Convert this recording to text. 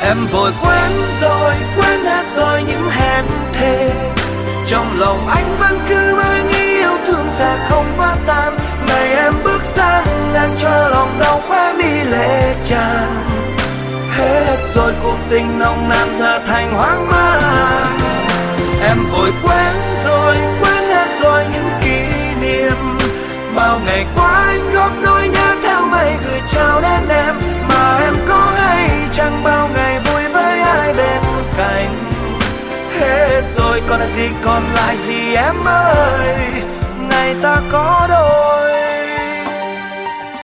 Em vội quên hết rồi những hẹn thề. Trong lòng anh vẫn cứ mãi nghĩ yêu thương sẽ không phá tan. Ngày em bước sang ngang cho lòng đau khóe mi lệ tràn. Hết rồi cuộc tình nồng nàn giờ thành hoang mang. Em vội quên hết rồi những kỷ niệm. Bao ngày qua anh góp nỗi nhớ theo mây gửi trao đến em. Mà em có hay chẳng bao ngày vui với ai bên cạnh. Hết rồi còn là gì, còn lại gì em ơi, ngày ta có đôi.